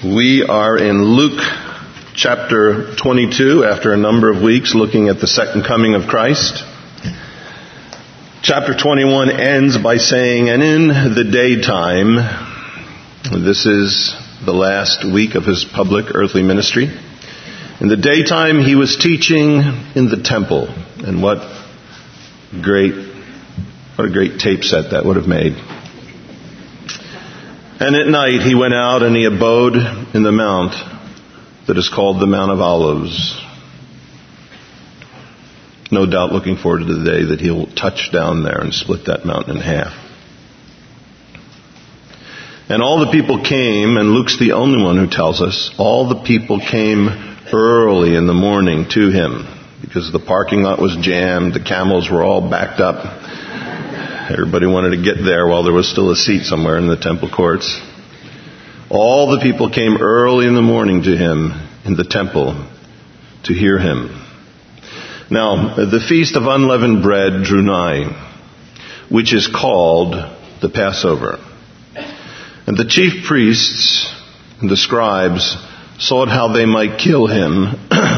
We are in Luke chapter 22 after a number of weeks looking at the second coming of Christ. Chapter 21 ends by saying, and in the daytime, this is the last week of his public earthly ministry. In the daytime he was teaching in the temple. And what a great tape set that would have made. And at night he went out and he abode in the mount that is called the Mount of Olives. No doubt looking forward to the day that he'll touch down there and split that mountain in half. And all the people came, and Luke's the only one who tells us, all the people came early in the morning to him, because the parking lot was jammed, the camels were all backed up. Everybody wanted to get there while there was still a seat somewhere in the temple courts. All the people came early in the morning to him in the temple to hear him. Now, the feast of unleavened bread drew nigh, which is called the Passover. And the chief priests and the scribes sought how they might kill him,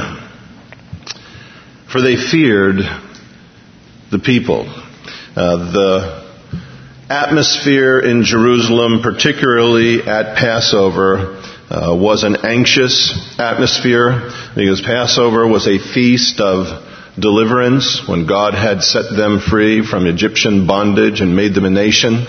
for they feared the people. The atmosphere in Jerusalem, particularly at Passover, was an anxious atmosphere, because Passover was a feast of deliverance when God had set them free from Egyptian bondage and made them a nation.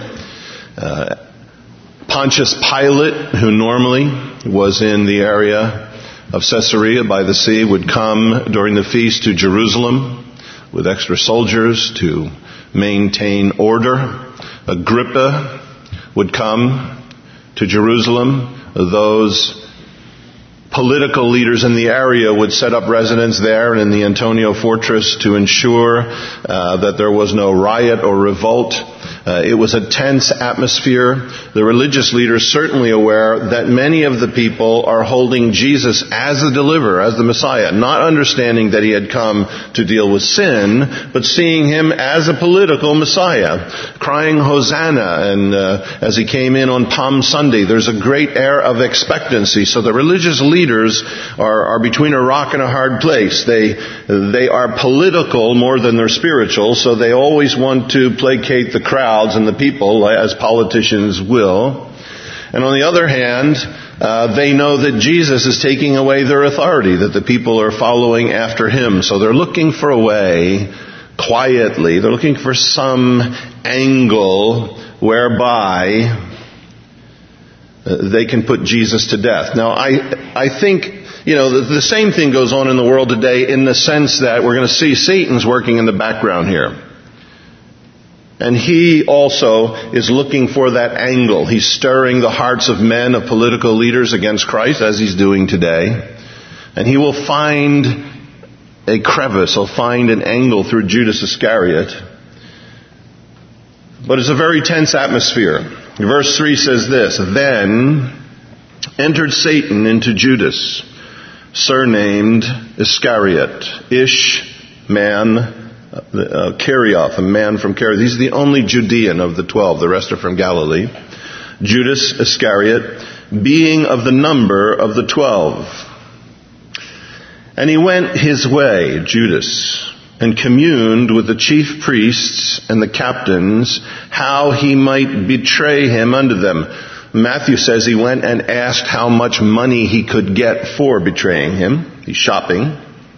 Pontius Pilate, who normally was in the area of Caesarea by the sea, would come during the feast to Jerusalem with extra soldiers to maintain order. Agrippa would come to Jerusalem. Those political leaders in the area would set up residence there in the Antonia fortress to ensure that there was no riot or revolt. It was a tense atmosphere. The religious leaders certainly aware that many of the people are holding Jesus as the deliverer, as the Messiah, not understanding that he had come to deal with sin, but seeing him as a political Messiah, crying Hosanna. And as he came in on Palm Sunday, there's a great air of expectancy. So the religious leaders are between a rock and a hard place. They are political more than they're spiritual, so they always want to placate the crowd and the people, as politicians will. And on the other hand, they know that Jesus is taking away their authority, that the people are following after him. So they're looking for a way, quietly, they're looking for some angle whereby they can put Jesus to death. Now, I think, the same thing goes on in the world today, in the sense that we're going to see Satan's working in the background here. And he also is looking for that angle. He's stirring the hearts of men, of political leaders against Christ, as he's doing today. And he will find a crevice, he'll find an angle through Judas Iscariot. But it's a very tense atmosphere. Verse 3 says this, Then entered Satan into Judas, surnamed Iscariot, man, Kerioth, a man from Kerioth. He's the only Judean of the 12. The rest are from Galilee. Judas Iscariot, being of the number of the 12. And he went his way, Judas, and communed with the chief priests and the captains how he might betray him unto them. Matthew says he went and asked how much money he could get for betraying him. He's shopping.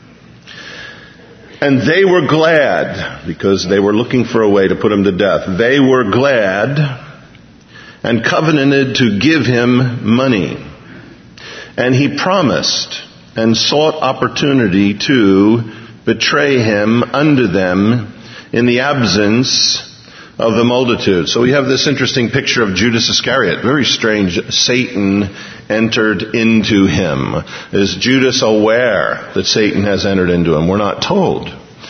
And they were glad, because they were looking for a way to put him to death. They were glad and covenanted to give him money. And he promised and sought opportunity to betray him unto them in the absence of the multitude. So we have this interesting picture of Judas Iscariot. Very strange. Satan entered into him. Is Judas aware that Satan has entered into him? We're not told.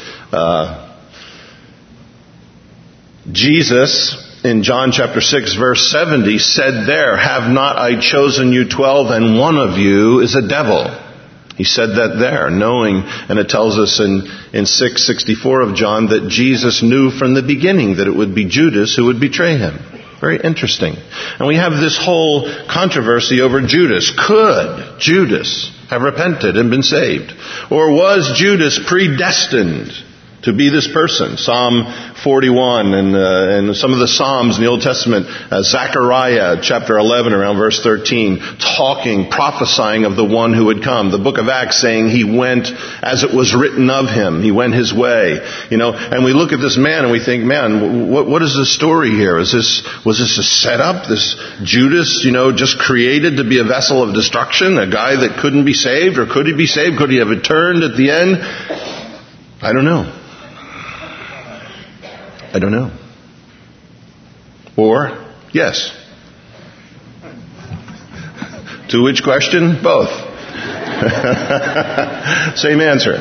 Jesus, in John chapter 6, verse 70, said there, Have not I chosen you 12, and one of you is a devil? He said that there, knowing, and it tells us in 6:64 of John, that Jesus knew from the beginning that it would be Judas who would betray him. Very interesting. And we have this whole controversy over Judas. Could Judas have repented and been saved? Or was Judas predestined to be this person? Psalm 41 and some of the Psalms in the Old Testament, Zechariah chapter 11 around verse 13, prophesying of the one who would come. The book of Acts saying he went as it was written of him. He went his way. And we look at this man and we think, man, what is the story here? Was this a setup? This Judas, just created to be a vessel of destruction? A guy that couldn't be saved? Or could he be saved? Could he have returned at the end? I don't know. Or, yes. To which question? Both. Same answer.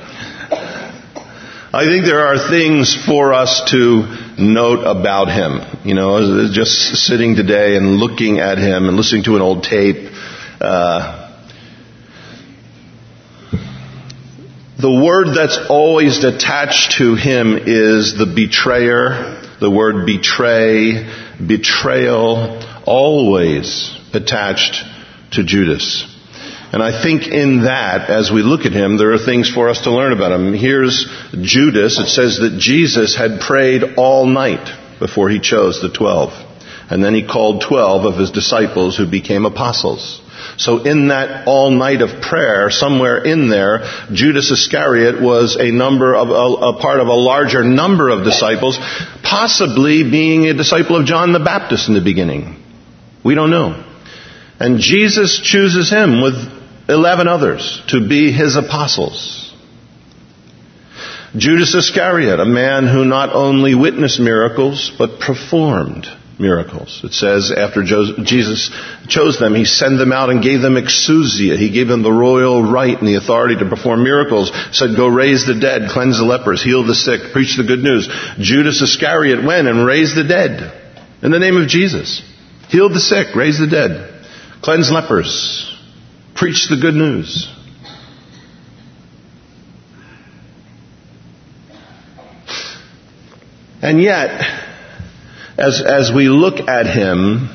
I think there are things for us to note about him. Just sitting today and looking at him and listening to an old tape. The word that's always attached to him is the betrayer. The word betray, betrayal, always attached to Judas. And I think in that, as we look at him, there are things for us to learn about him. Here's Judas. It says that Jesus had prayed all night before he chose the 12. And then he called 12 of his disciples who became apostles. So in that all night of prayer, somewhere in there, Judas Iscariot was a part of a larger number of disciples, possibly being a disciple of John the Baptist in the beginning. We don't know. And Jesus chooses him with 11 others to be his apostles. Judas Iscariot, a man who not only witnessed miracles, but performed miracles. It says after Jesus chose them, he sent them out and gave them exousia. He gave them the royal right and the authority to perform miracles. Said, go raise the dead, cleanse the lepers, heal the sick, preach the good news. Judas Iscariot went and raised the dead in the name of Jesus. Healed the sick, raised the dead, cleansed lepers, preached the good news. And yet, as we look at him,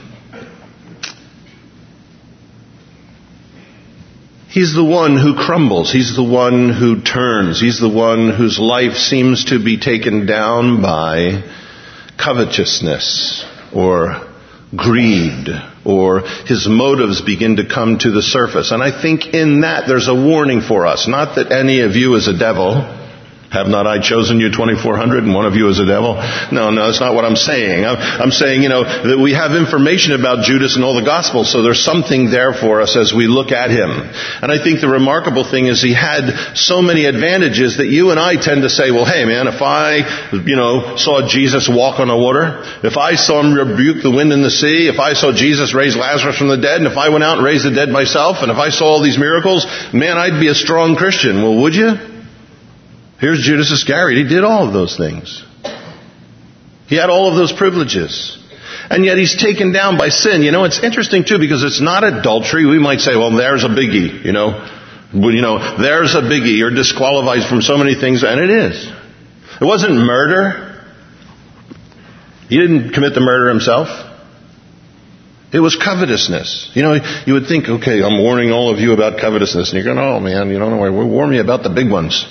he's the one who crumbles. He's the one who turns. He's the one whose life seems to be taken down by covetousness or greed, or his motives begin to come to the surface. And I think in that there's a warning for us. Not that any of you is a devil. Have not I chosen you 2,400 and one of you is a devil? No, that's not what I'm saying. I'm saying, that we have information about Judas in all the Gospels, so there's something there for us as we look at him. And I think the remarkable thing is he had so many advantages that you and I tend to say, well, hey man, if I, saw Jesus walk on the water, if I saw him rebuke the wind and the sea, if I saw Jesus raise Lazarus from the dead, and if I went out and raised the dead myself, and if I saw all these miracles, man, I'd be a strong Christian. Well, would you? Here's Judas Iscariot. He did all of those things. He had all of those privileges. And yet he's taken down by sin. It's interesting too because it's not adultery. We might say, well, there's a biggie, there's a biggie. You're disqualified from so many things. And it is. It wasn't murder. He didn't commit the murder himself. It was covetousness. You would think, okay, I'm warning all of you about covetousness. And you're going, oh man, warn me about the big ones.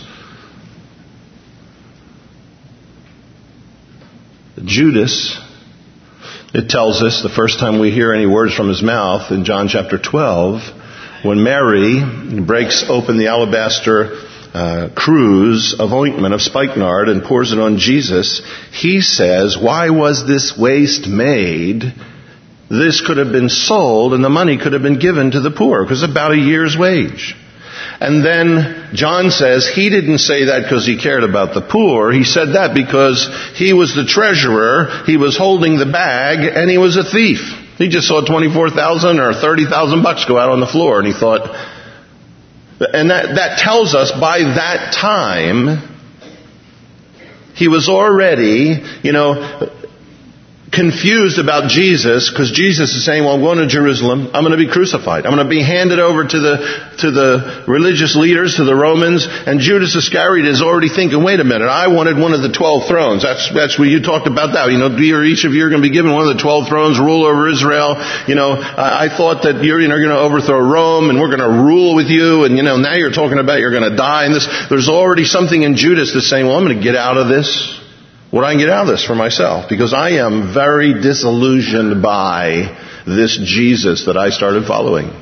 Judas, it tells us the first time we hear any words from his mouth in John chapter 12, when Mary breaks open the alabaster cruse of ointment of spikenard and pours it on Jesus, he says, why was this waste made? This could have been sold and the money could have been given to the poor, because it's about a year's wage. And then John says he didn't say that because he cared about the poor. He said that because he was the treasurer, he was holding the bag, and he was a thief. He just saw $24,000 or $30,000 go out on the floor, and he thought, and that tells us by that time, he was already, confused about Jesus, because Jesus is saying, well, I'm going to Jerusalem. I'm going to be crucified. I'm going to be handed over to the religious leaders, to the Romans. And Judas Iscariot is already thinking, wait a minute, I wanted one of the 12 thrones. That's what you talked about that. Each of you are going to be given one of the 12 thrones, rule over Israel. I thought that you're going to overthrow Rome and we're going to rule with you. And, now you're talking about you're going to die. And there's already something in Judas that's saying, well, I'm going to get out of this. What I can get out of this for myself, because I am very disillusioned by this Jesus that I started following.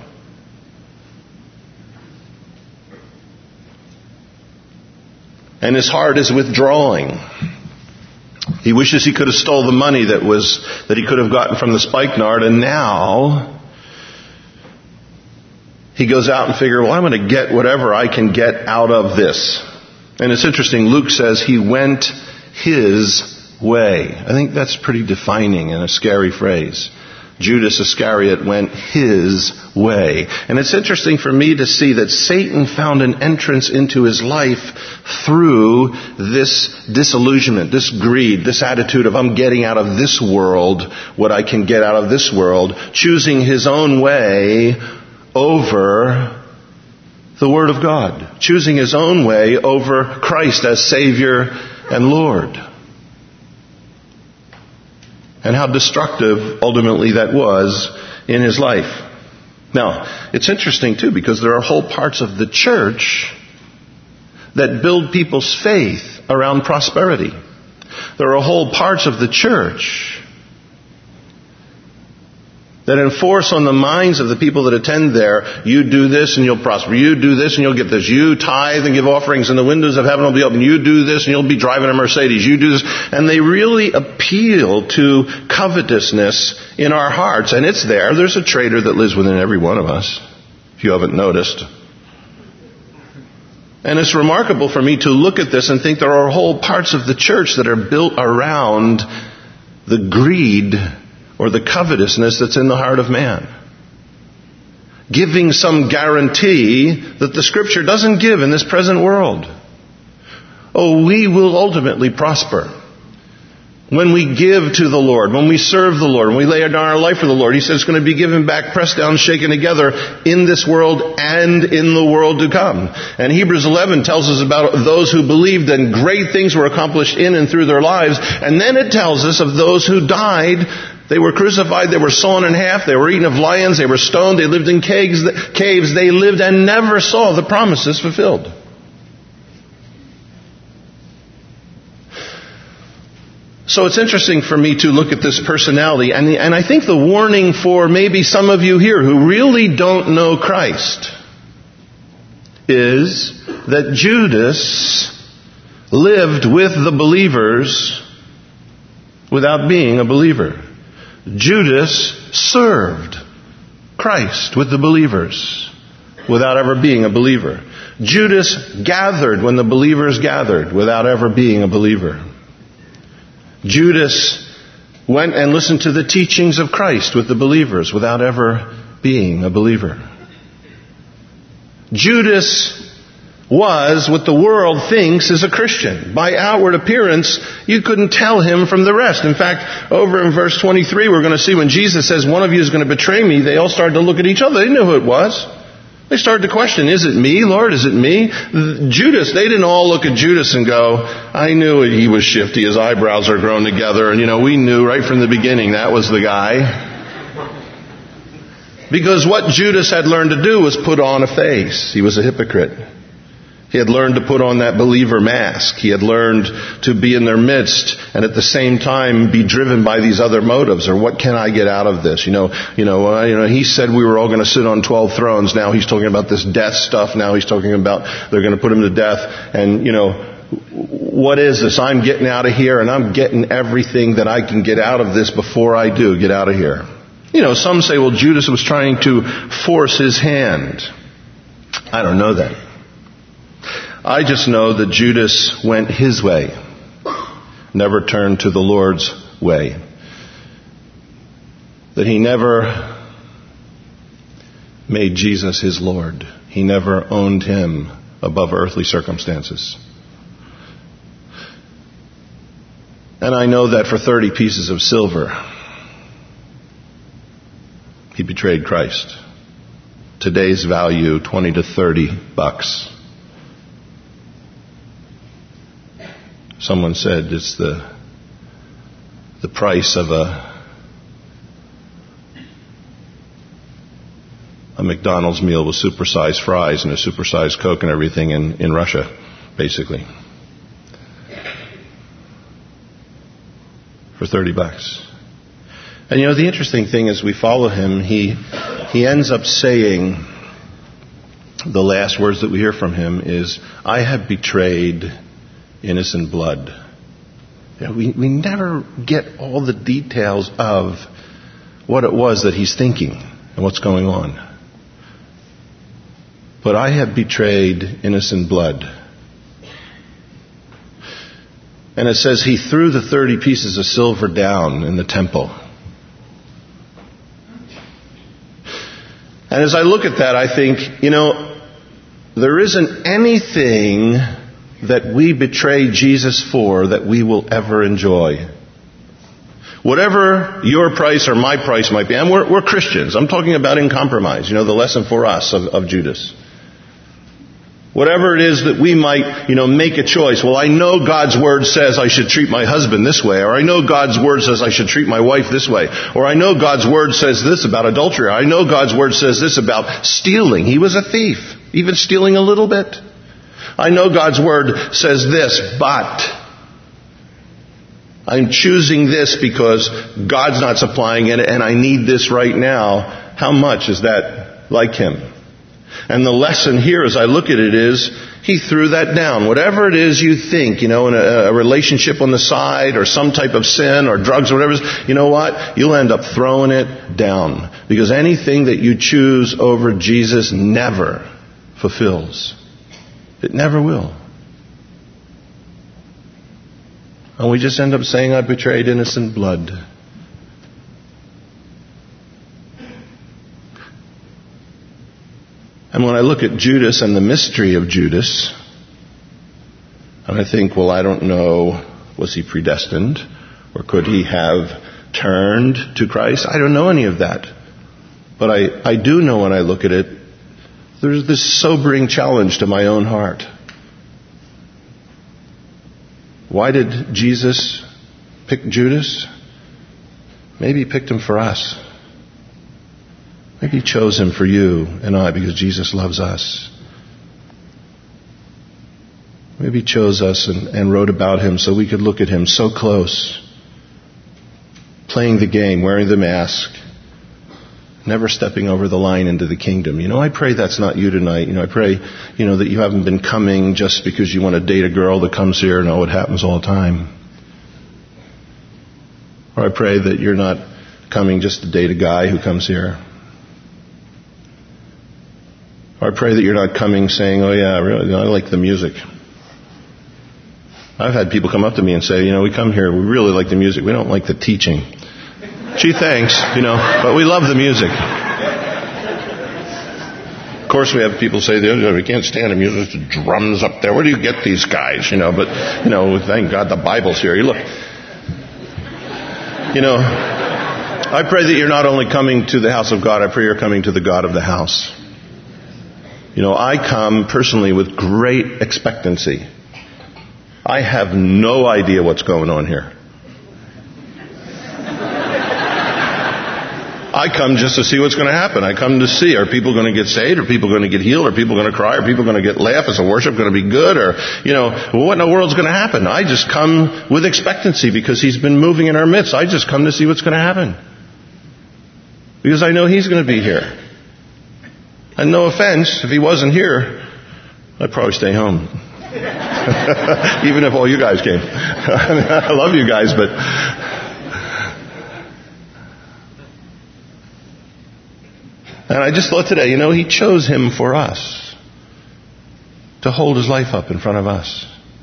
And his heart is withdrawing. He wishes he could have stole the money that he could have gotten from the spikenard, and now he goes out and figures, well, I'm going to get whatever I can get out of this. And it's interesting, Luke says he went his way. I think that's pretty defining and a scary phrase. Judas Iscariot went his way. And it's interesting for me to see that Satan found an entrance into his life through this disillusionment, this greed, this attitude of I'm getting out of this world what I can get out of this world, choosing his own way over the Word of God, choosing his own way over Christ as Savior and Lord. And how destructive ultimately that was in his life. Now, it's interesting too, because there are whole parts of the church that build people's faith around prosperity. There are whole parts of the church that enforce on the minds of the people that attend there, you do this and you'll prosper. You do this and you'll get this. You tithe and give offerings and the windows of heaven will be open. You do this and you'll be driving a Mercedes. You do this. And they really appeal to covetousness in our hearts. And it's there. There's a traitor that lives within every one of us, if you haven't noticed. And it's remarkable for me to look at this and think there are whole parts of the church that are built around the greed or the covetousness that's in the heart of man. Giving some guarantee that the Scripture doesn't give in this present world. Oh, we will ultimately prosper. When we give to the Lord, when we serve the Lord, when we lay down our life for the Lord, He says it's going to be given back, pressed down, shaken together in this world and in the world to come. And Hebrews 11 tells us about those who believed and great things were accomplished in and through their lives. And then it tells us of those who died. They were crucified, they were sawn in half, they were eaten of lions, they were stoned, they lived in caves, they lived and never saw the promises fulfilled. So it's interesting for me to look at this personality, and I think the warning for maybe some of you here who really don't know Christ is that Judas lived with the believers without being a believer. Judas served Christ with the believers without ever being a believer. Judas gathered when the believers gathered without ever being a believer. Judas went and listened to the teachings of Christ with the believers without ever being a believer. Judas was what the world thinks is a Christian. By outward appearance, you couldn't tell him from the rest. In fact, over in verse 23, we're going to see when Jesus says, one of you is going to betray me, they all started to look at each other. They knew who it was. They started to question, is it me, Lord? Is it me? Judas, they didn't all look at Judas and go, I knew he was shifty. His eyebrows are grown together. And, we knew right from the beginning that was the guy. Because what Judas had learned to do was put on a face. He was a hypocrite. He had learned to put on that believer mask. He had learned to be in their midst and at the same time be driven by these other motives. Or what can I get out of this? He said we were all going to sit on 12 thrones. Now he's talking about this death stuff. Now he's talking about they're going to put him to death. And, what is this? I'm getting out of here and I'm getting everything that I can get out of this before I do get out of here. Some say, well, Judas was trying to force his hand. I don't know that. I just know that Judas went his way, never turned to the Lord's way. That he never made Jesus his Lord. He never owned him above earthly circumstances. And And I know that for 30 pieces of silver, he betrayed Christ. Today's value, $20 to $30. Someone said it's the price of a McDonald's meal with supersized fries and a supersized Coke and everything in Russia, basically. For $30. And the interesting thing is we follow him, he ends up saying, the last words that we hear from him is, I have betrayed innocent blood. We never get all the details of what it was that he's thinking and what's going on. But I have betrayed innocent blood. And it says he threw the 30 pieces of silver down in the temple. And as I look at that, I think, there isn't anything that we betray Jesus for that we will ever enjoy. Whatever your price or my price might be, and we're Christians. I'm talking about in compromise, the lesson for us of Judas. Whatever it is that we might, make a choice. Well, I know God's Word says I should treat my husband this way, or I know God's Word says I should treat my wife this way, or I know God's Word says this about adultery, or I know God's Word says this about stealing. He was a thief, even stealing a little bit. I know God's Word says this, but I'm choosing this because God's not supplying it and I need this right now. How much is that like him? And the lesson here as I look at it is, he threw that down. Whatever it is you think, in a relationship on the side or some type of sin or drugs or whatever it is, you know what? You'll end up throwing it down. Because anything that you choose over Jesus never fulfills. It never will. And we just end up saying, I betrayed innocent blood. And when I look at Judas and the mystery of Judas, and I think, well, I don't know, was he predestined? Or could he have turned to Christ? I don't know any of that. But I do know when I look at it, there's this sobering challenge to my own heart. Why did Jesus pick Judas? Maybe he picked him for us. Maybe he chose him for you and I because Jesus loves us. Maybe he chose us and wrote about him so we could look at him so close, playing the game, wearing the mask, never stepping over the line into the kingdom. I pray that's not you tonight. I pray, that you haven't been coming just because you want to date a girl that comes here and it happens all the time. Or I pray that you're not coming just to date a guy who comes here. Or I pray that you're not coming saying, oh yeah, really, I like the music. I've had people come up to me and say, we come here, we really like the music, we don't like the teaching. Gee, thanks, but we love the music. Of course, we have people say, we can't stand the music, the drums up there. Where do you get these guys? But thank God the Bible's here. I pray that you're not only coming to the house of God, I pray you're coming to the God of the house. I come personally with great expectancy. I have no idea what's going on here. I come just to see what's going to happen. I come to see, are people going to get saved? Are people going to get healed? Are people going to cry? Are people going to get laugh? Is the worship going to be good? Or, what in the world's going to happen? I just come with expectancy because he's been moving in our midst. I just come to see what's going to happen. Because I know he's going to be here. And no offense, if he wasn't here, I'd probably stay home. Even if all you guys came. I love you guys, but... And I just thought today, he chose him for us. To hold his life up in front of us.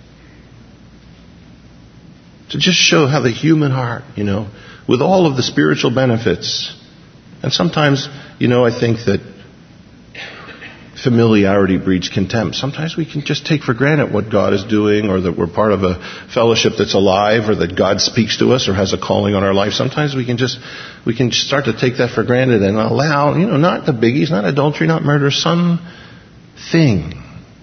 To just show how the human heart, with all of the spiritual benefits. And sometimes, I think that familiarity breeds contempt. Sometimes we can just take for granted what God is doing, or that we're part of a fellowship that's alive, or that God speaks to us or has a calling on our life. Sometimes we can start to take that for granted and allow, not the biggies, not adultery, not murder, some thing,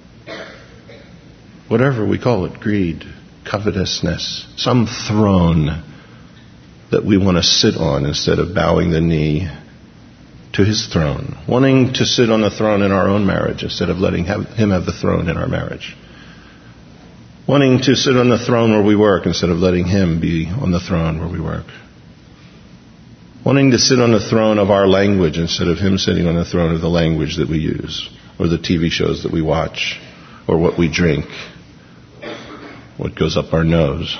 whatever we call it, greed, covetousness, some throne that we want to sit on instead of bowing the knee to His throne, wanting to sit on the throne in our own marriage instead of letting Him have the throne in our marriage, wanting to sit on the throne where we work instead of letting Him be on the throne where we work, wanting to sit on the throne of our language instead of Him sitting on the throne of the language that we use, or the TV shows that we watch, or what we drink, what goes up our nose.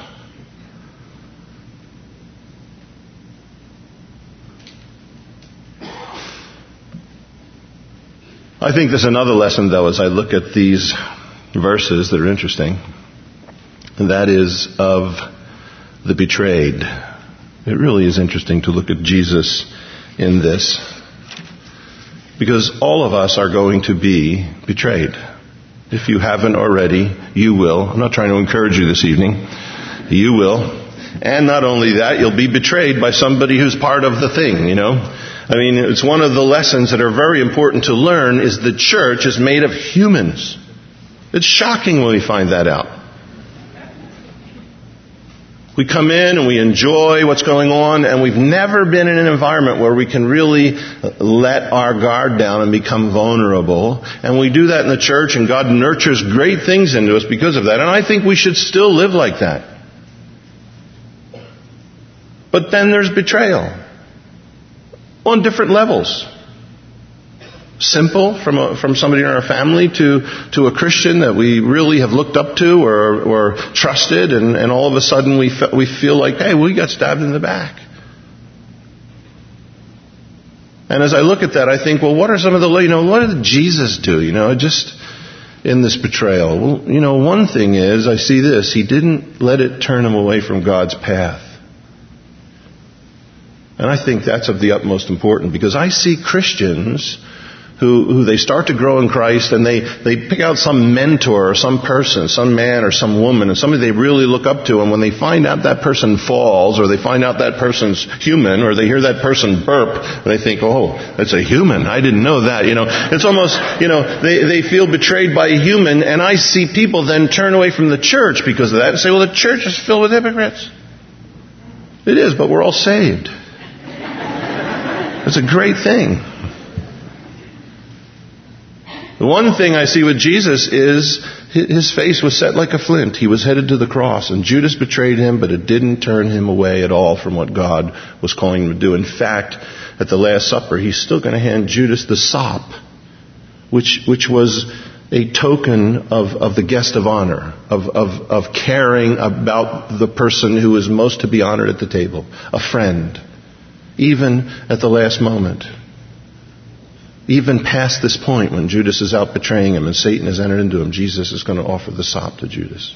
I think there's another lesson, though, as I look at these verses that are interesting, and that is of the betrayed. It really is interesting to look at Jesus in this, because all of us are going to be betrayed. If you haven't already, you will. I'm not trying to encourage you this evening. You will. And not only that, you'll be betrayed by somebody who's part of the thing, I mean, it's one of the lessons that are very important to learn is the church is made of humans. It's shocking when we find that out. We come in and we enjoy what's going on, and we've never been in an environment where we can really let our guard down and become vulnerable. And we do that in the church, and God nurtures great things into us because of that. And I think we should still live like that. But then there's betrayal on different levels. Simple, from somebody in our family to a Christian that we really have looked up to or trusted, and all of a sudden we feel like, hey, we got stabbed in the back. And as I look at that, I think, well, what are some of the, what did Jesus do? Just in this betrayal. Well, one thing is, I see this, He didn't let it turn Him away from God's path. And I think that's of the utmost importance, because I see Christians who they start to grow in Christ, and they pick out some mentor or some person, some man or some woman, and somebody they really look up to, and when they find out that person falls, or they find out that person's human, or they hear that person burp, they think, oh, that's a human. I didn't know that. It's almost, they feel betrayed by a human, and I see people then turn away from the church because of that and say, well, the church is filled with hypocrites. It is, but we're all saved. It's a great thing. The one thing I see with Jesus is His face was set like a flint. He was headed to the cross, and Judas betrayed Him, but it didn't turn Him away at all from what God was calling Him to do. In fact, at the Last Supper, He's still going to hand Judas the sop, which was a token of the guest of honor, of caring about the person who is most to be honored at the table, a friend, even at the last moment. Even past this point when Judas is out betraying Him and Satan has entered into him, Jesus is going to offer the sop to Judas.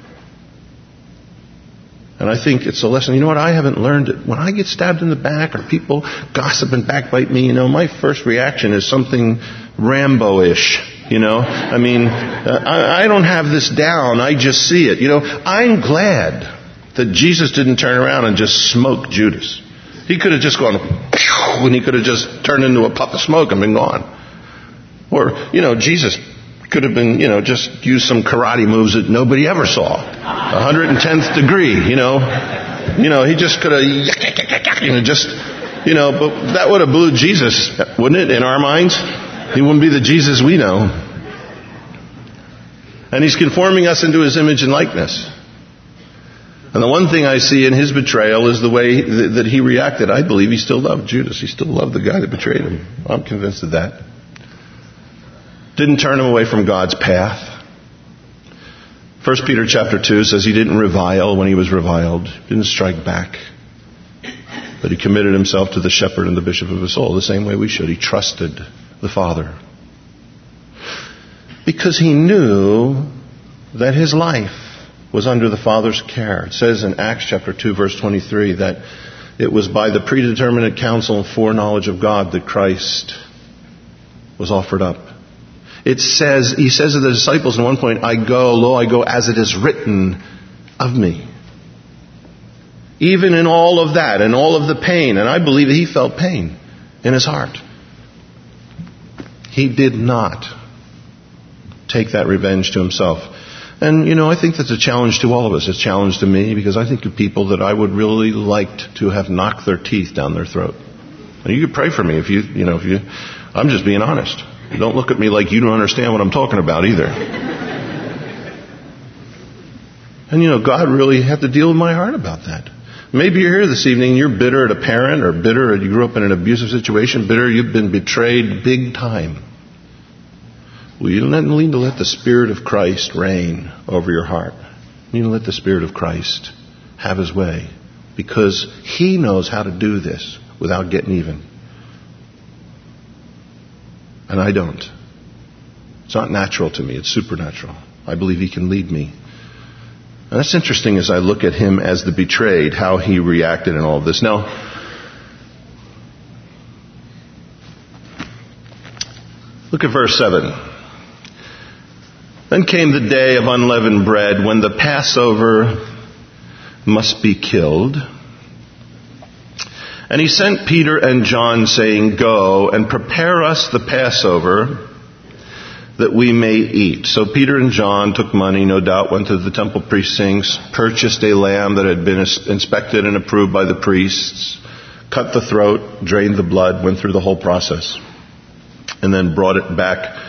And I think it's a lesson. You know what? I haven't learned it. When I get stabbed in the back or people gossip and backbite me, my first reaction is something Rambo-ish. I mean, I don't have this down. I just see it. I'm glad that Jesus didn't turn around and just smoke Judas. He could have just gone, and he could have just turned into a puff of smoke and been gone. Or, Jesus could have been, just used some karate moves that nobody ever saw. 110th degree, he just could have, but that would have blew Jesus, wouldn't it, in our minds? He wouldn't be the Jesus we know. And He's conforming us into His image and likeness. And the one thing I see in His betrayal is the way that He reacted. I believe He still loved Judas. He still loved the guy that betrayed Him. I'm convinced of that. Didn't turn him away from God's path. 1 Peter chapter 2 says He didn't revile when He was reviled. Didn't strike back. But He committed Himself to the shepherd and the bishop of His soul, the same way we should. He trusted the Father. Because He knew that His life was under the Father's care. It says in Acts chapter 2 verse 23 that it was by the predeterminate counsel and foreknowledge of God that Christ was offered up. He says to the disciples at one point, I go as it is written of me. Even in all of that and all of the pain, and I believe that he felt pain in his heart, he did not take that revenge to himself. And, I think that's a challenge to all of us. It's a challenge to me because I think of people that I would really like to have knocked their teeth down their throat. And you could pray for me if I'm just being honest. Don't look at me like you don't understand what I'm talking about either. And, God really had to deal with my heart about that. Maybe you're here this evening and you're bitter at a parent or bitter you grew up in an abusive situation, bitter you've been betrayed big time. Well, you need to let the Spirit of Christ reign over your heart. You need to let the Spirit of Christ have his way because he knows how to do this without getting even. And I don't. It's not natural to me. It's supernatural. I believe he can lead me. And that's interesting as I look at him as the betrayed, how he reacted in all of this. Now, look at verse 7. Then came the day of unleavened bread when the Passover must be killed. And he sent Peter and John saying, Go and prepare us the Passover that we may eat. So Peter and John took money, no doubt went to the temple precincts, purchased a lamb that had been inspected and approved by the priests, cut the throat, drained the blood, went through the whole process, and then brought it back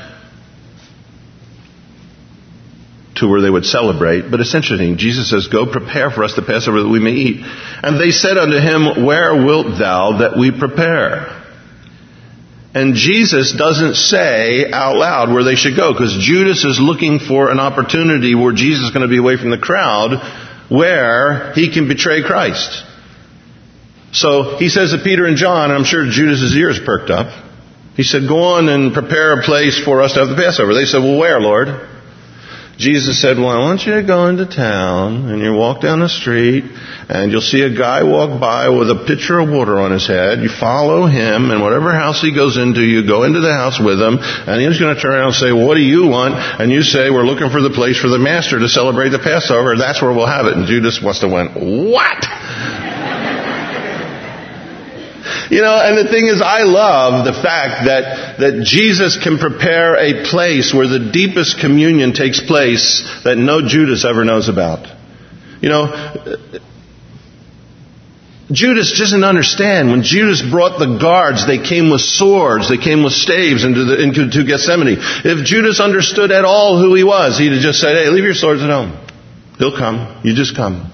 to where they would celebrate. But it's interesting. Jesus says, Go prepare for us the Passover that we may eat. And they said unto him, Where wilt thou that we prepare? And Jesus doesn't say out loud where they should go, because Judas is looking for an opportunity where Jesus is going to be away from the crowd, where he can betray Christ. So he says to Peter and John, and I'm sure Judas' ears perked up, he said, Go on and prepare a place for us to have the Passover. They said, Well, where, Lord? Jesus said, Well, I want you to go into town and you walk down the street and you'll see a guy walk by with a pitcher of water on his head. You follow him, and whatever house he goes into, you go into the house with him, and he's going to turn around and say, What do you want? And you say, We're looking for the place for the master to celebrate the Passover. That's where we'll have it. And Judas must have went, What? And the thing is, I love the fact that Jesus can prepare a place where the deepest communion takes place that no Judas ever knows about. Judas doesn't understand. When Judas brought the guards, they came with swords, they came with staves into Gethsemane. If Judas understood at all who he was, he'd have just said, Hey, leave your swords at home. He'll come. You just come.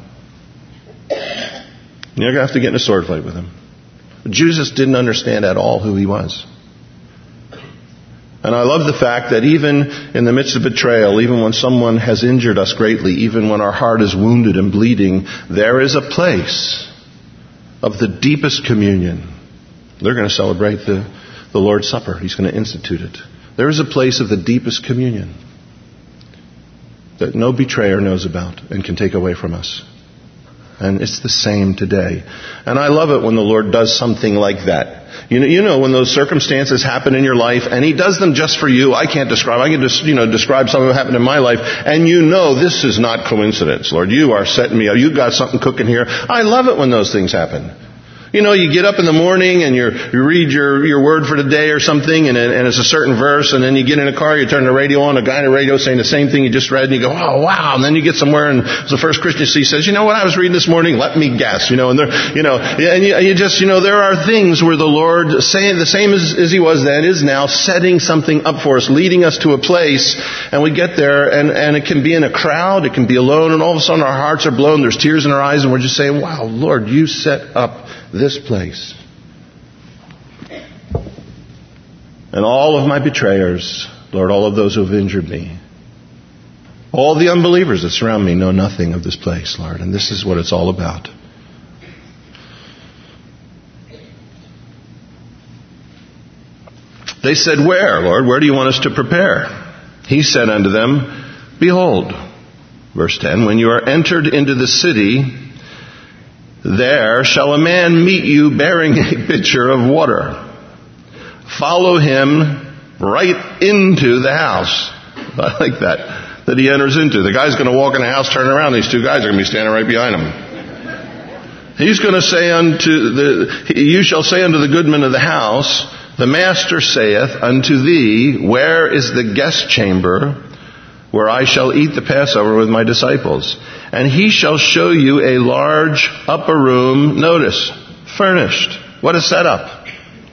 You're going to have to get in a sword fight with him. Jesus didn't understand at all who he was. And I love the fact that even in the midst of betrayal, even when someone has injured us greatly, even when our heart is wounded and bleeding, there is a place of the deepest communion. They're going to celebrate the Lord's Supper. He's going to institute it. There is a place of the deepest communion that no betrayer knows about and can take away from us. And it's the same today. And I love it when the Lord does something like that. You know, when those circumstances happen in your life, and he does them just for you. I can't describe. I can just, describe something that happened in my life, and this is not coincidence, Lord. You are setting me up. You got something cooking here. I love it when those things happen. You get up in the morning and you read your word for the day or something, and it's a certain verse, and then you get in a car, you turn the radio on, a guy on the radio saying the same thing you just read, and you go, oh, wow. And then you get somewhere, and the first Christian you see says, you know what I was reading this morning? Let me guess. And you just, there are things where the Lord, saying the same as he was then, is now, setting something up for us, leading us to a place, and we get there, and it can be in a crowd, it can be alone, and all of a sudden our hearts are blown, there's tears in our eyes, and we're just saying, wow, Lord, you set up this place. And all of my betrayers, Lord, all of those who have injured me, all the unbelievers that surround me know nothing of this place, Lord. And this is what it's all about. They said, Where, Lord? Where do you want us to prepare? He said unto them, Behold, verse 10, when you are entered into the city, there shall a man meet you bearing a pitcher of water. Follow him right into the house. I like that he enters into. The guy's going to walk in the house, turn around, these two guys are going to be standing right behind him. He's going to say you shall say unto the goodman of the house, the master saith unto thee, where is the guest chamber where I shall eat the Passover with my disciples? And he shall show you a large upper room, notice, furnished. What a setup.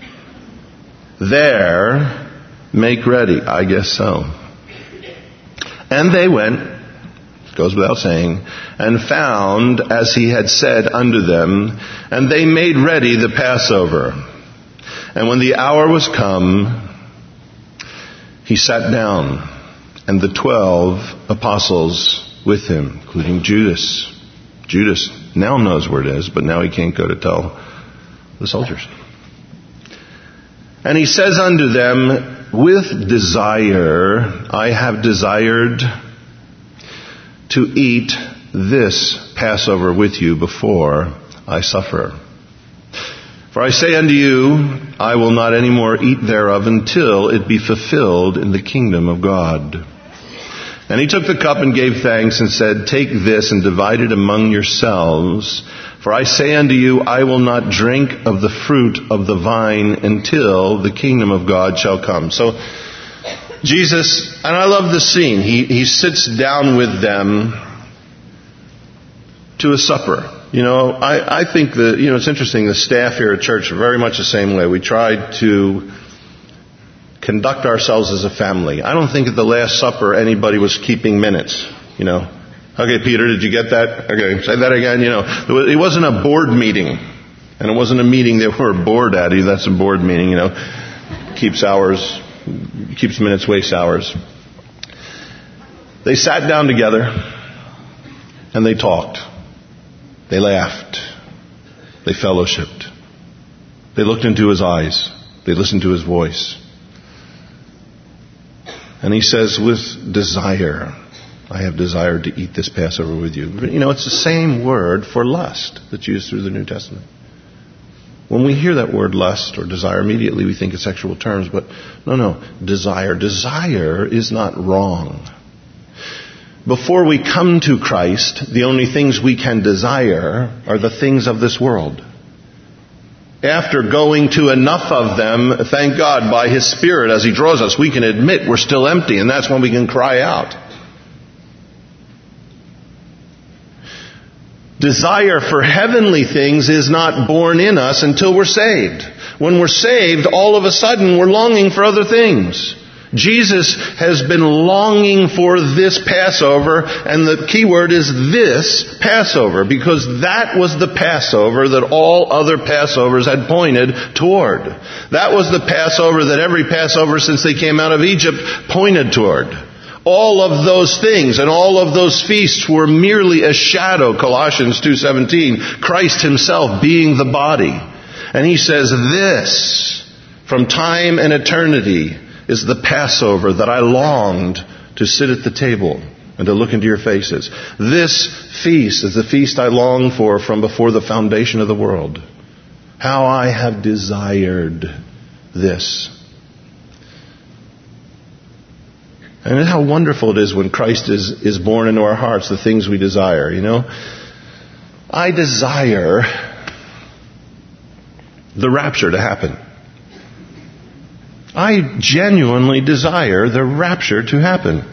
There, make ready. I guess so. And they went, goes without saying, and found as he had said unto them, and they made ready the Passover. And when the hour was come, he sat down, and the 12 apostles with him, including Judas. Judas now knows where it is, but now he can't go to tell the soldiers. And he says unto them, with desire I have desired to eat this Passover with you before I suffer. For I say unto you, I will not any more eat thereof until it be fulfilled in the kingdom of God. And he took the cup and gave thanks and said, take this and divide it among yourselves. For I say unto you, I will not drink of the fruit of the vine until the kingdom of God shall come. So Jesus, and I love this scene, he sits down with them to a supper. You know, I think that, it's interesting, the staff here at church are very much the same way. We tried to conduct ourselves as a family. I don't think at the Last Supper anybody was keeping minutes, Okay, Peter, did you get that? Okay, say that again. It wasn't a board meeting. And it wasn't a meeting that we're bored at. That's a board meeting, keeps minutes, wastes hours. They sat down together and they talked. They laughed. They fellowshiped. They looked into his eyes. They listened to his voice. And he says, with desire, I have desired to eat this Passover with you. It's the same word for lust that's used through the New Testament. When we hear that word lust or desire, immediately we think of sexual terms, but no, desire. Desire is not wrong. Before we come to Christ, the only things we can desire are the things of this world. After going to enough of them, thank God, by His Spirit as He draws us, we can admit we're still empty, and that's when we can cry out. Desire for heavenly things is not born in us until we're saved. When we're saved, all of a sudden we're longing for other things. Jesus has been longing for this Passover, and the key word is this Passover, because that was the Passover that all other Passovers had pointed toward. That was the Passover that every Passover since they came out of Egypt pointed toward. All of those things and all of those feasts were merely a shadow, Colossians 2:17, Christ Himself being the body. And He says, this, from time and eternity, is the Passover that I longed to sit at the table and to look into your faces. This feast is the feast I longed for from before the foundation of the world. How I have desired this. And how wonderful it is when Christ is born into our hearts, the things we desire, I desire the rapture to happen. I genuinely desire the rapture to happen.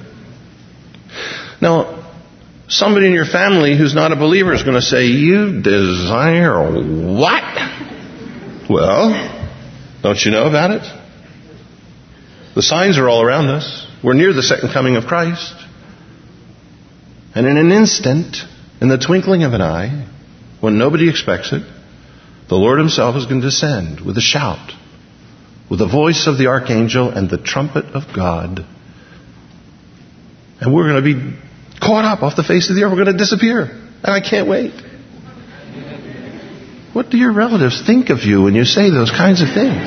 Now, somebody in your family who's not a believer is going to say, you desire what? Well, don't you know about it? The signs are all around us. We're near the second coming of Christ. And in an instant, in the twinkling of an eye, when nobody expects it, the Lord Himself is going to descend with a shout, with the voice of the archangel and the trumpet of God. And we're going to be caught up off the face of the earth. We're going to disappear. And I can't wait. What do your relatives think of you when you say those kinds of things?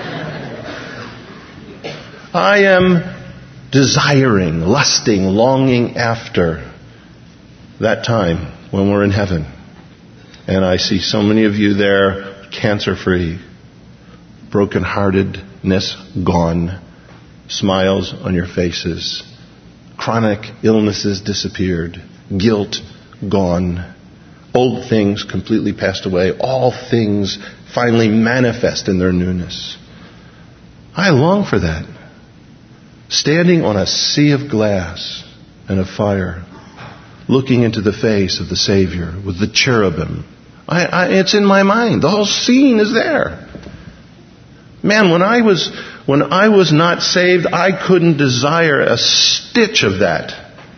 I am desiring, lusting, longing after that time when we're in heaven. And I see so many of you there, cancer-free, brokenheartedness gone, smiles on your faces. Chronic illnesses disappeared. Guilt gone. Old things completely passed away. All things finally manifest in their newness. I long for that. Standing on a sea of glass and of fire, looking into the face of the Savior with the cherubim. It's in my mind. The whole scene is there. Man, when I was not saved, I couldn't desire a stitch of that.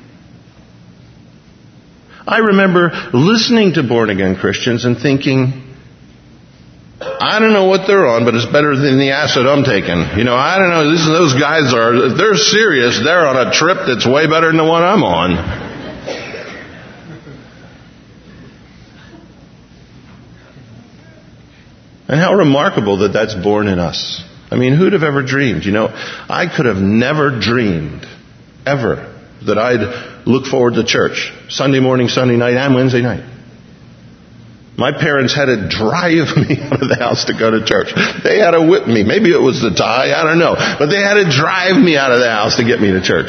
I remember listening to born-again Christians and thinking, I don't know what they're on, but it's better than the acid I'm taking. I don't know. Those guys if they're serious, they're on a trip that's way better than the one I'm on. And how remarkable that that's born in us. I mean, who'd have ever dreamed? I could have never dreamed, ever, that I'd look forward to church Sunday morning, Sunday night, and Wednesday night. My parents had to drive me out of the house to go to church. They had to whip me. Maybe it was the tie, I don't know. But they had to drive me out of the house to get me to church.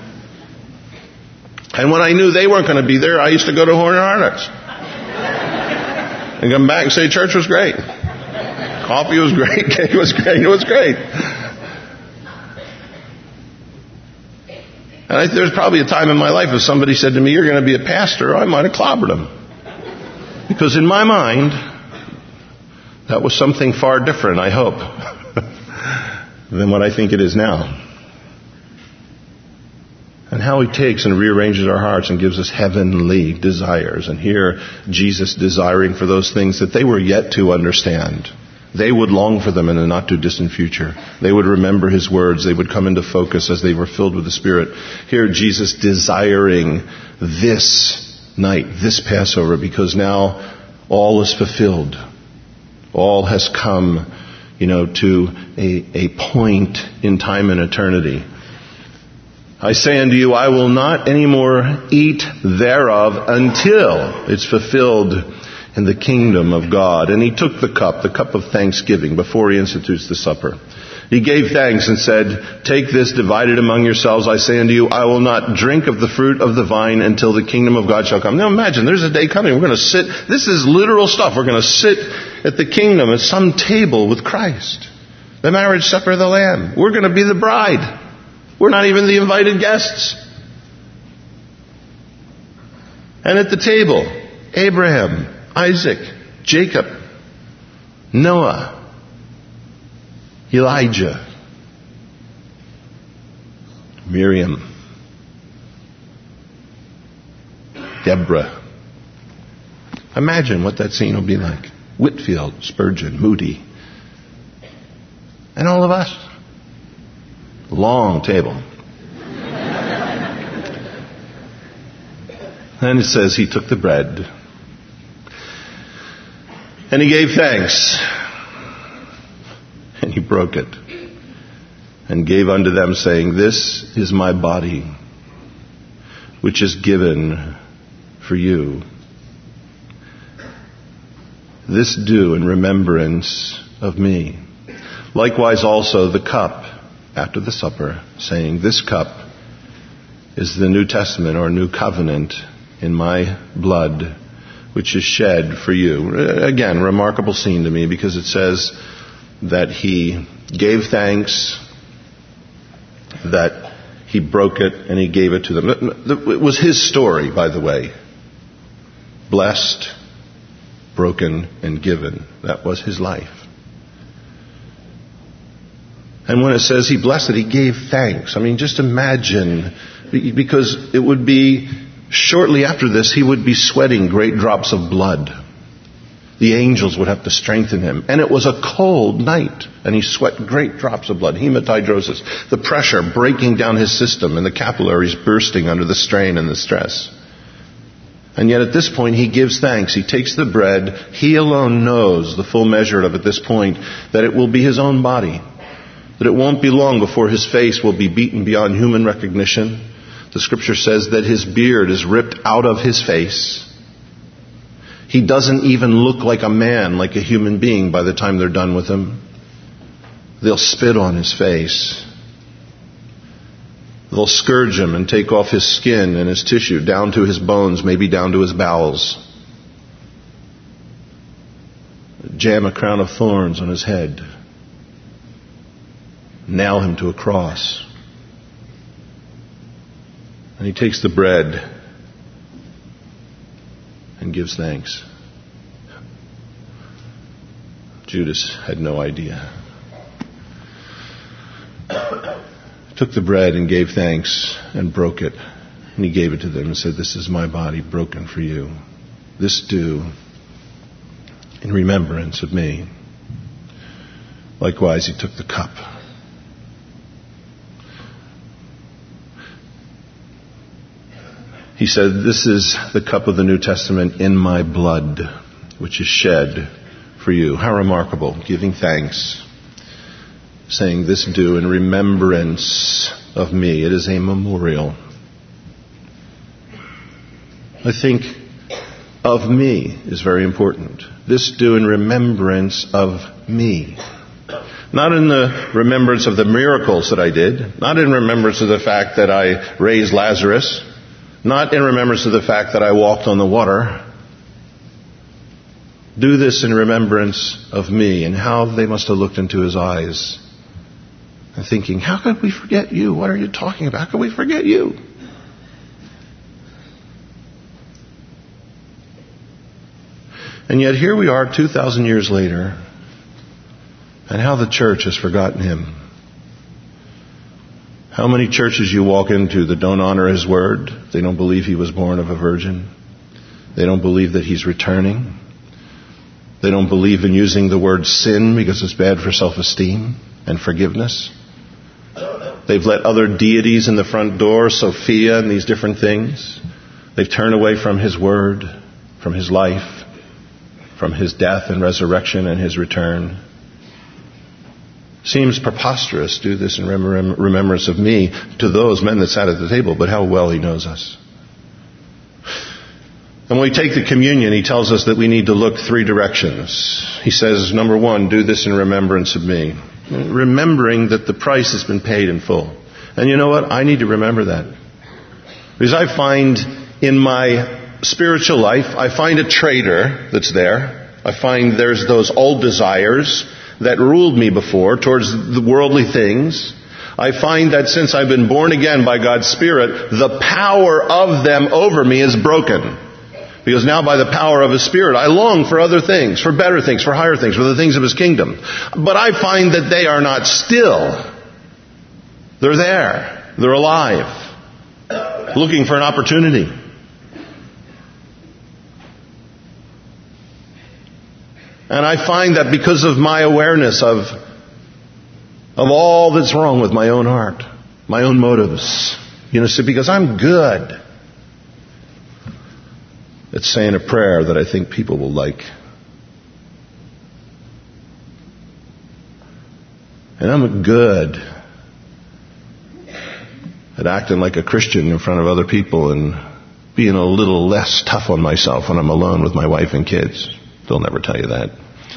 And when I knew they weren't going to be there, I used to go to Horner Harness. And come back and say church was great. Coffee was great. Cake was great. It was great. And there's probably a time in my life if somebody said to me, you're going to be a pastor, I might have clobbered them. Because in my mind, that was something far different, I hope, than what I think it is now. And how He takes and rearranges our hearts and gives us heavenly desires. And here, Jesus desiring for those things that they were yet to understand. They would long for them in a not too distant future. They would remember His words. They would come into focus as they were filled with the Spirit. Here, Jesus desiring this night, this Passover, because now all is fulfilled. All has come, to a point in time and eternity. I say unto you, I will not any more eat thereof until it's fulfilled in the kingdom of God. And He took the cup of thanksgiving, before He institutes the supper. He gave thanks and said, take this, divide it among yourselves. I say unto you, I will not drink of the fruit of the vine until the kingdom of God shall come. Now imagine, there's a day coming. We're going to sit, this is literal stuff. We're going to sit at the kingdom at some table with Christ. The marriage supper of the Lamb. We're going to be the bride. We're not even the invited guests. And at the table, Abraham, Isaac, Jacob, Noah, Elijah, Miriam, Deborah. Imagine what that scene will be like. Whitfield, Spurgeon, Moody, and all of us. Long table. Then it says He took the bread and He gave thanks. And He broke it and gave unto them, saying, this is my body, which is given for you. This do in remembrance of me. Likewise also the cup after the supper, saying, this cup is the New Testament or New Covenant in my blood, which is shed for you. Again, remarkable scene to me, because it says that He gave thanks, that He broke it, and He gave it to them. It was His story, by the way. Blessed, broken, and given. That was His life. And when it says He blessed it, He gave thanks. I mean, just imagine, because it would be, shortly after this, He would be sweating great drops of blood. The angels would have to strengthen Him. And it was a cold night, and He sweat great drops of blood, hematidrosis, the pressure breaking down His system and the capillaries bursting under the strain and the stress. And yet at this point, He gives thanks. He takes the bread. He alone knows the full measure of at this point that it will be His own body. That it won't be long before His face will be beaten beyond human recognition. The Scripture says that His beard is ripped out of His face. He doesn't even look like a man, like a human being by the time they're done with Him. They'll spit on His face. They'll scourge him and take off his skin and his tissue, down to his bones, maybe down to his bowels. Jam a crown of thorns on his head. Nail him to a cross. And he takes the bread and gives thanks. Judas had no idea. Took the bread and gave thanks and broke it. And he gave it to them and said, "This is my body broken for you. This do in remembrance of me." Likewise, he took the cup. He said, "This is the cup of the New Testament in my blood, which is shed for you." How remarkable. Giving thanks. Saying, "This do in remembrance of me." It is a memorial. I think "of me" is very important. This do in remembrance of me. Not in the remembrance of the miracles that I did. Not in remembrance of the fact that I raised Lazarus. Not in remembrance of the fact that I walked on the water. Do this in remembrance of me. And how they must have looked into his eyes and thinking, "How could we forget you? What are you talking about? How could we forget you?" And yet here we are 2,000 years later, and how the church has forgotten him. How many churches you walk into that don't honor his word? They don't believe he was born of a virgin. They don't believe that he's returning. They don't believe in using the word sin because it's bad for self-esteem and forgiveness. They've let other deities in the front door, Sophia and these different things. They've turned away from his word, from his life, from his death and resurrection and his return. Seems preposterous, "Do this in remembrance of me," to those men that sat at the table, but how well he knows us. And when we take the communion, he tells us that we need to look 3 directions. He says, number 1, do this in remembrance of me. Remembering that the price has been paid in full. And you know what? I need to remember that. Because I find in my spiritual life, I find a traitor that's there. I find there's those old desires that ruled me before towards the worldly things. I find that since I've been born again by God's Spirit, the power of them over me is broken. Because now by the power of His Spirit, I long for other things, for better things, for higher things, for the things of His kingdom. But I find that they are not still. They're there. They're alive. Looking for an opportunity. And I find that because of my awareness of all that's wrong with my own heart, my own motives, because I'm good at saying a prayer that I think people will like. And I'm good at acting like a Christian in front of other people and being a little less tough on myself when I'm alone with my wife and kids. They'll never tell you that.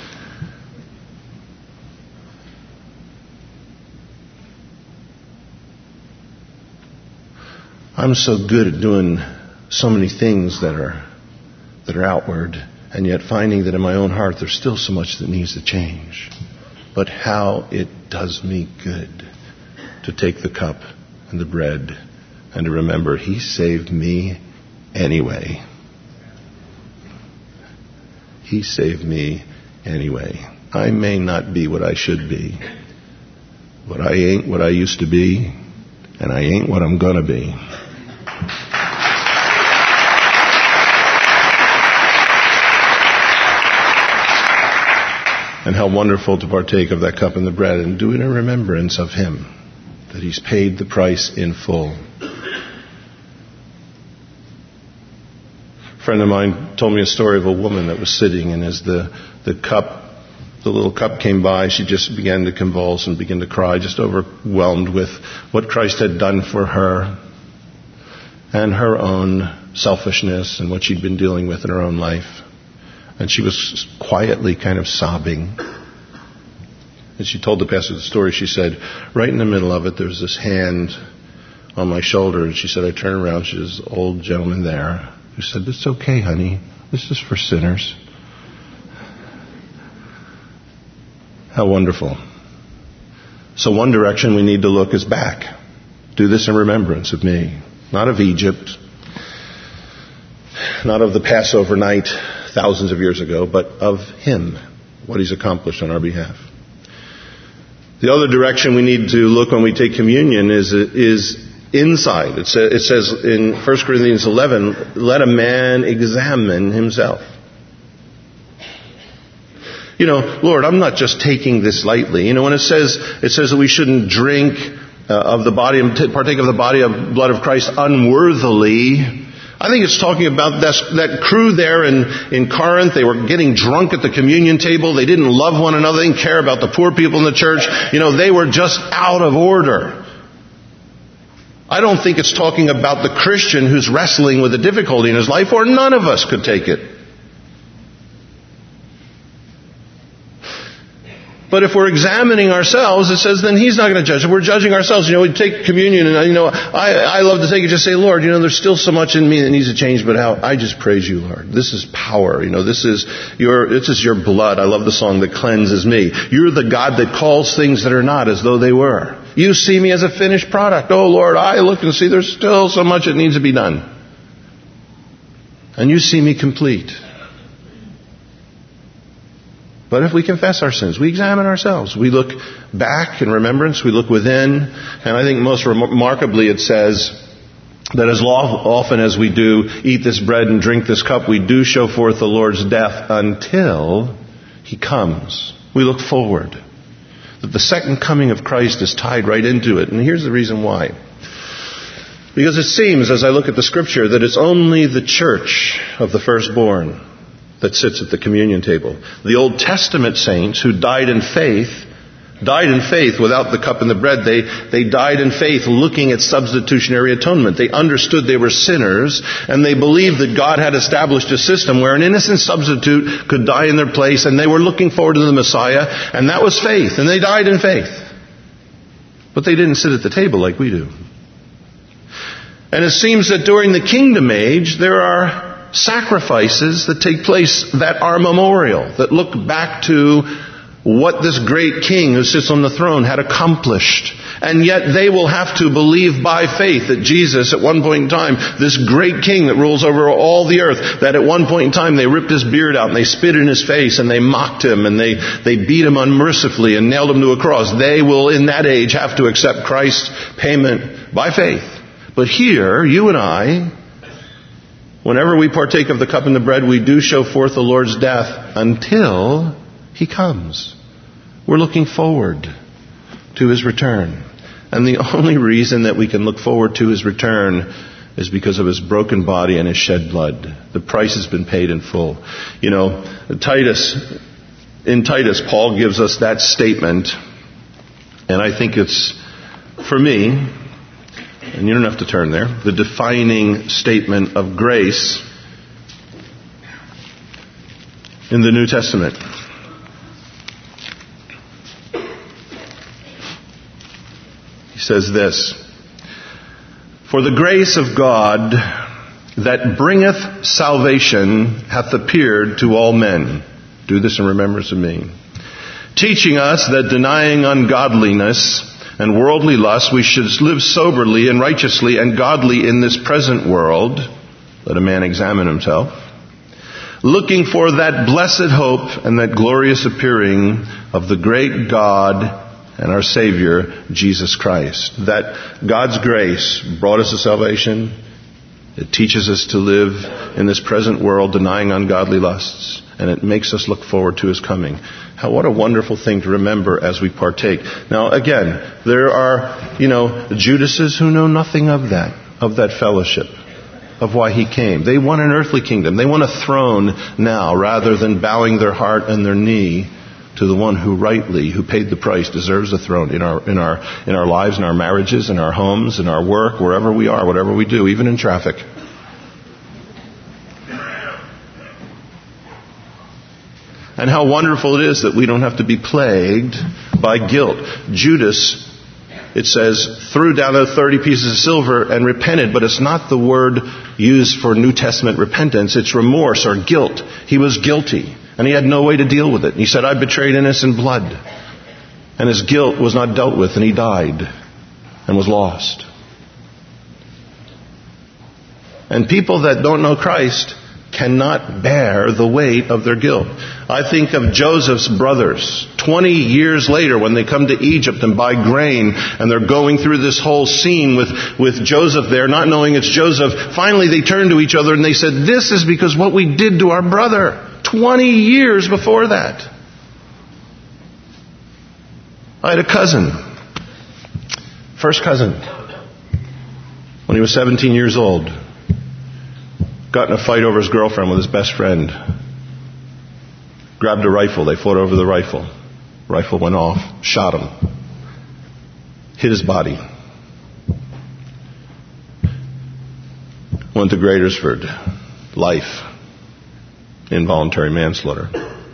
I'm so good at doing so many things that are outward, and yet finding that in my own heart there's still so much that needs to change. But how it does me good to take the cup and the bread and to remember He saved me anyway. He saved me anyway. I may not be what I should be, but I ain't what I used to be, and I ain't what I'm gonna be. And how wonderful to partake of that cup and the bread and do it in remembrance of Him, that He's paid the price in full. A friend of mine told me a story of a woman that was sitting, and as the little cup came by, she just began to convulse and begin to cry, just overwhelmed with what Christ had done for her and her own selfishness and what she'd been dealing with in her own life. And she was quietly kind of sobbing. And she told the pastor the story. She said, right in the middle of it, there's this hand on my shoulder. And she said, I turned around. She was an old gentleman there who said, it's okay, honey. This is for sinners. How wonderful. So one direction we need to look is back. Do this in remembrance of me. Not of Egypt. Not of the Passover night thousands of years ago, but of Him. What He's accomplished on our behalf. The other direction we need to look when we take communion is inside. It says in 1 Corinthians 11, let a man examine himself. Lord, I'm not just taking this lightly. When it says that we shouldn't drink of the body and partake of the body of blood of Christ unworthily, I think it's talking about that crew there in Corinth. They were getting drunk at the communion table. They didn't love one another. They didn't care about the poor people in the church. They were just out of order. I don't think it's talking about the Christian who's wrestling with a difficulty in his life, or none of us could take it. But if we're examining ourselves, it says then He's not going to judge. If we're judging ourselves, we take communion, and I love to take it. Just say, Lord, there's still so much in me that needs to change, but I just praise You, Lord. This is power. This is Your blood. I love the song that cleanses me. You're the God that calls things that are not as though they were. You see me as a finished product. Oh Lord, I look and see there's still so much that needs to be done, and You see me complete. But if we confess our sins, we examine ourselves. We look back in remembrance. We look within. And I think most remarkably it says that as often as we do eat this bread and drink this cup, we do show forth the Lord's death until He comes. We look forward. That the second coming of Christ is tied right into it. And here's the reason why. Because it seems, as I look at the Scripture, that it's only the church of the firstborn that sits at the communion table. The Old Testament saints who died in faith without the cup and the bread. They died in faith looking at substitutionary atonement. They understood they were sinners, and they believed that God had established a system where an innocent substitute could die in their place, and they were looking forward to the Messiah, and that was faith, and they died in faith. But they didn't sit at the table like we do. And it seems that during the kingdom age, there are sacrifices that take place that are memorial, that look back to what this great king who sits on the throne had accomplished. And yet they will have to believe by faith that Jesus, at one point in time, this great king that rules over all the earth, that at one point in time they ripped His beard out and they spit in His face and they mocked Him and they beat Him unmercifully and nailed Him to a cross. They will in that age have to accept Christ's payment by faith. But here, you and I, whenever we partake of the cup and the bread, we do show forth the Lord's death until He comes. We're looking forward to His return. And the only reason that we can look forward to His return is because of His broken body and His shed blood. The price has been paid in full. In Titus, Paul gives us that statement, and I think it's, for me, and you don't have to turn there, the defining statement of grace in the New Testament. He says this, "For the grace of God that bringeth salvation hath appeared to all men." Do this in remembrance of me. "Teaching us that denying ungodliness and worldly lust, we should live soberly and righteously and godly in this present world." Let a man examine himself. "Looking for that blessed hope and that glorious appearing of the great God and our Savior, Jesus Christ." That God's grace brought us to salvation. It teaches us to live in this present world denying ungodly lusts. And it makes us look forward to His coming. What a wonderful thing to remember as we partake. Now again, there are, Judases who know nothing of that fellowship, of why He came. They want an earthly kingdom. They want a throne now, rather than bowing their heart and their knee to the one who paid the price, deserves a throne in our lives, in our marriages, in our homes, in our work, wherever we are, whatever we do, even in traffic. And how wonderful it is that we don't have to be plagued by guilt. Judas it says, threw down the 30 pieces of silver and repented. But it's not the word used for New Testament repentance. It's remorse or guilt. He was guilty, and he had no way to deal with it. He said, I betrayed innocent blood. And his guilt was not dealt with, and he died and was lost. And people that don't know Christ cannot bear the weight of their guilt. I think of Joseph's brothers 20 years later when they come to Egypt and buy grain, and they're going through this whole scene with Joseph there, not knowing it's Joseph. Finally they turn to each other and they said, this is because what we did to our brother 20 years before that. I had a cousin, first cousin, when he was 17 years old. Got in a fight over his girlfriend with his best friend. Grabbed a rifle. They fought over the rifle. Rifle went off. Shot him. Hit his body. Went to Greatersford. Life. Involuntary manslaughter.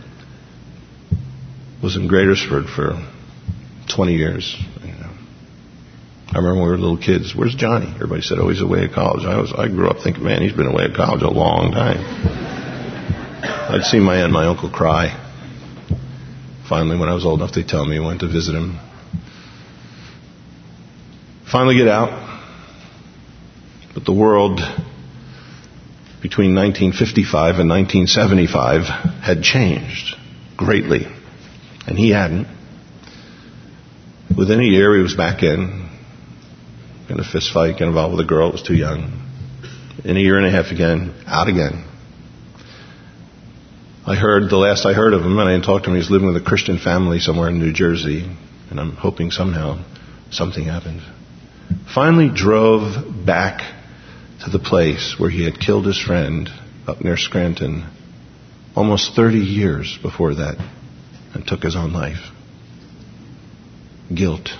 Was in Greatersford for 20 years. I remember when we were little kids, where's Johnny? Everybody said, oh, he's away at college. I grew up thinking, man, he's been away at college a long time. I'd seen my aunt and my uncle cry. Finally, when I was old enough, they tell me I went to visit him. Finally get out. But the world between 1955 and 1975 had changed greatly. And he hadn't. Within a year, he was back in a fist fight, got involved with a girl that was too young. In a year and a half again, out again. The last I heard of him, and I didn't talk to him, he was living with a Christian family somewhere in New Jersey, and I'm hoping somehow something happened. Finally drove back to the place where he had killed his friend up near Scranton almost 30 years before that, and took his own life. Guilt.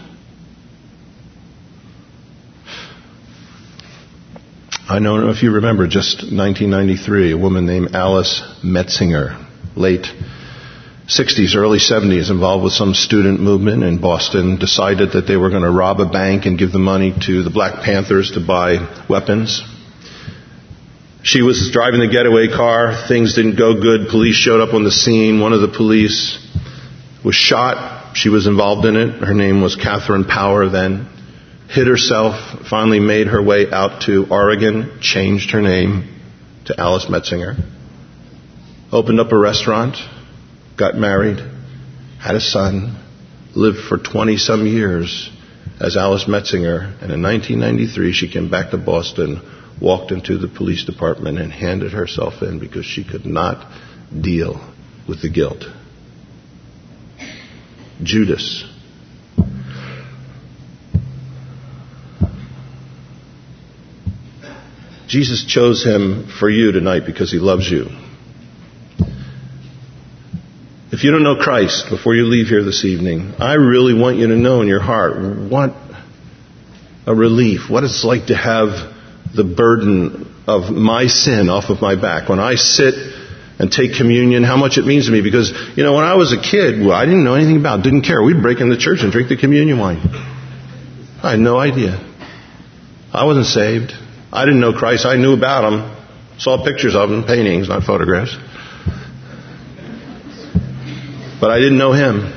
I don't know if you remember, just 1993, a woman named Alice Metzinger, late 60s, early 70s, involved with some student movement in Boston, decided that they were going to rob a bank and give the money to the Black Panthers to buy weapons. She was driving the getaway car. Things didn't go good. Police showed up on the scene. One of the police was shot. She was involved in it. Her name was Catherine Power then. Hid herself, finally made her way out to Oregon, changed her name to Alice Metzinger, opened up a restaurant, got married, had a son, lived for 20-some years as Alice Metzinger, and in 1993 she came back to Boston, walked into the police department and handed herself in because she could not deal with the guilt. Judas. Jesus chose him for you tonight because he loves you. If you don't know Christ before you leave here this evening, I really want you to know in your heart what a relief, what it's like to have the burden of my sin off of my back. When I sit and take communion, how much it means to me. Because, when I was a kid, I didn't know anything about it, didn't care. We'd break in the church and drink the communion wine. I had no idea. I wasn't saved. I didn't know Christ. I knew about him. Saw pictures of him, paintings, not photographs. But I didn't know him.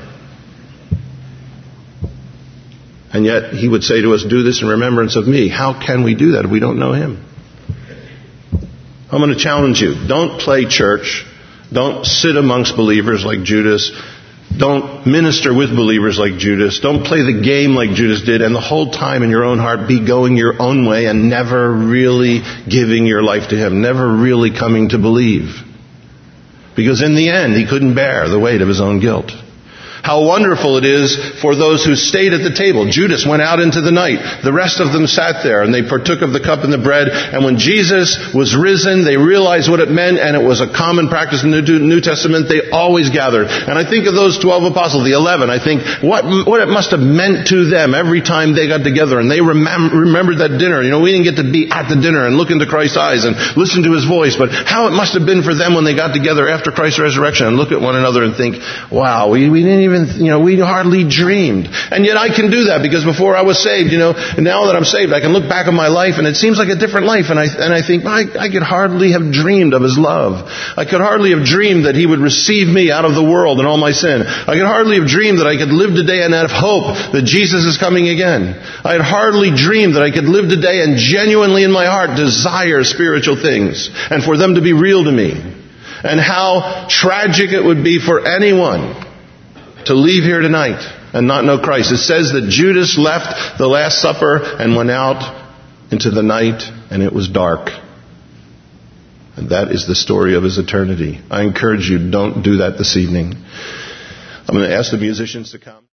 And yet he would say to us, do this in remembrance of me. How can we do that if we don't know him? I'm going to challenge you. Don't play church. Don't sit amongst believers like Judas. Don't minister with believers like Judas. Don't play the game like Judas did, and the whole time in your own heart be going your own way and never really giving your life to him, never really coming to believe. Because in the end, he couldn't bear the weight of his own guilt. How wonderful it is for those who stayed at the table. Judas went out into the night. The rest of them sat there and they partook of the cup and the bread. And when Jesus was risen, they realized what it meant, and it was a common practice in the New Testament. They always gathered. And I think of those 12 apostles, the 11, I think what it must have meant to them every time they got together and they remembered that dinner. We didn't get to be at the dinner and look into Christ's eyes and listen to his voice, but how it must have been for them when they got together after Christ's resurrection and look at one another and think, wow, we didn't even we hardly dreamed. And yet I can do that because before I was saved, and now that I'm saved, I can look back on my life and it seems like a different life. And I think, I could hardly have dreamed of His love. I could hardly have dreamed that He would receive me out of the world and all my sin. I could hardly have dreamed that I could live today and have hope that Jesus is coming again. I had hardly dreamed that I could live today and genuinely in my heart desire spiritual things and for them to be real to me. And how tragic it would be for anyone to leave here tonight and not know Christ. It says that Judas left the Last Supper and went out into the night and it was dark. And that is the story of his eternity. I encourage you, don't do that this evening. I'm going to ask the musicians to come.